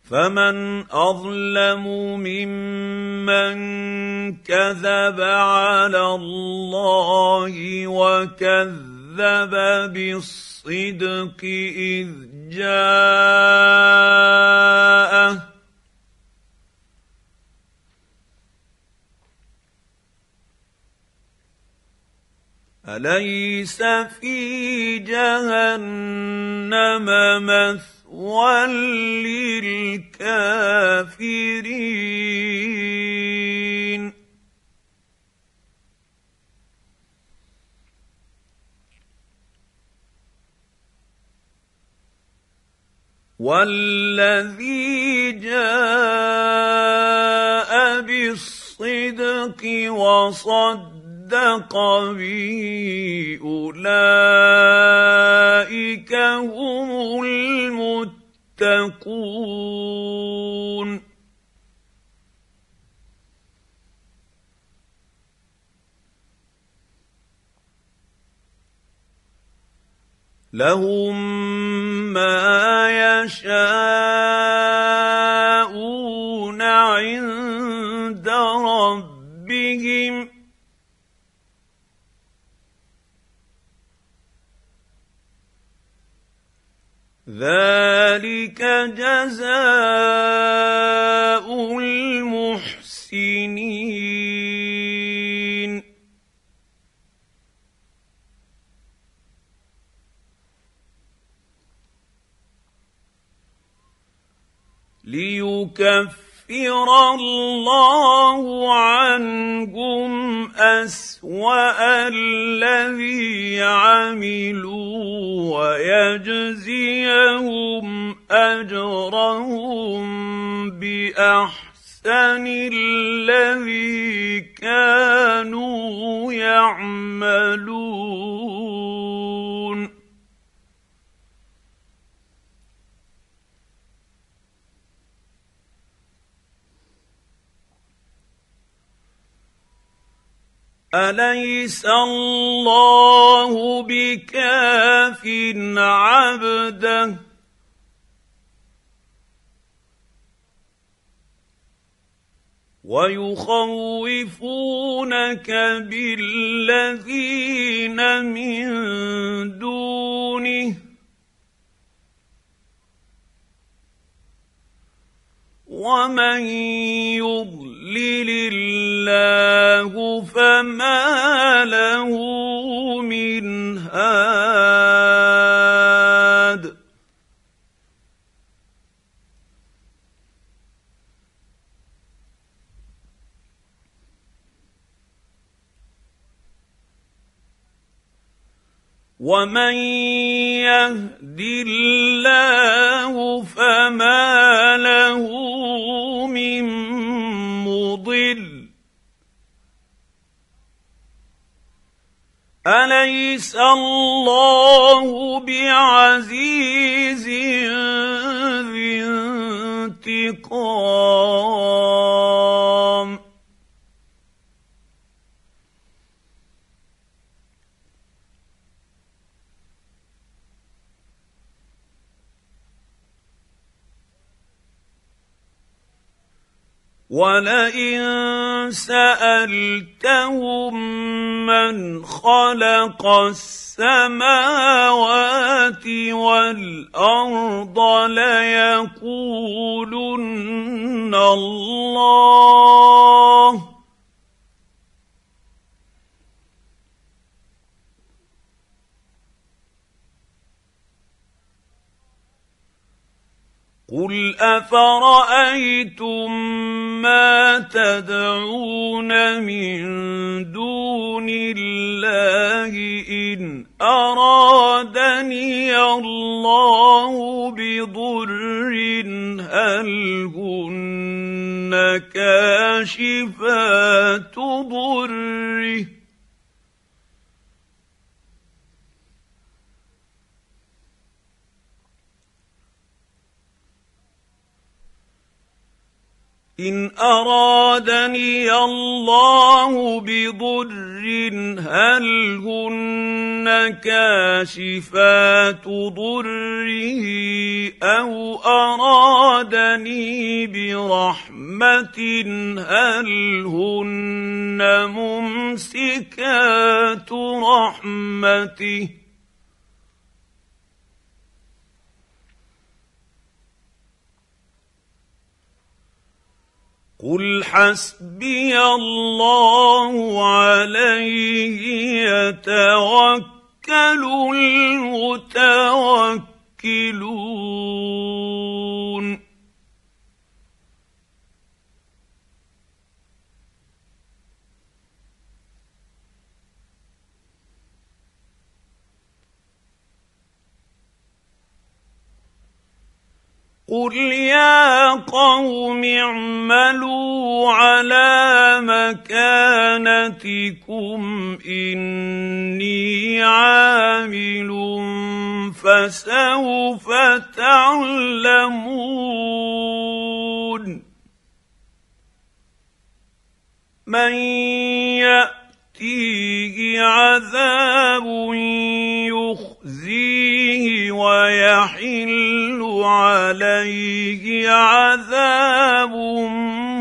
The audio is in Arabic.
فمن اظلم ممن كذب على الله وكذب بالصدق اذ جاءه اليس في جهنم مثوى للكافرين والذي جاء بالصدق وصدق به أولئك هم المتقون لهم ما يشاءون عند ربهم ذلك جزاء المحسنين ليكفر الله عنهم أسوأ الذي عملوا ويجزيهم أجرهم بأحسن الذي كانوا يعملون أليس الله بكاف عبده ويخوفونك بالذين من دونه ومن يضلل الله فما له من هاد ومن يهد الله فما له من مضل أليس الله بعزيز ذي انتقام ولئن سألتهم من خلق السماوات والأرض ليقولن الله قل أفرأيتم ما تدعون من دون الله إن أرادني الله بضر هل هن كاشفات ضره إن أرادني الله بضر هل هن كاشفات ضره أو أرادني برحمة هل هن ممسكات رحمته قل حسبي الله عليه يتوكل المتوكلون قل يا قوم اعملوا على مكانتكم إني عامل فسوف تعلمون من يأتيه عذاب يخزيه ويحل عليه عذاب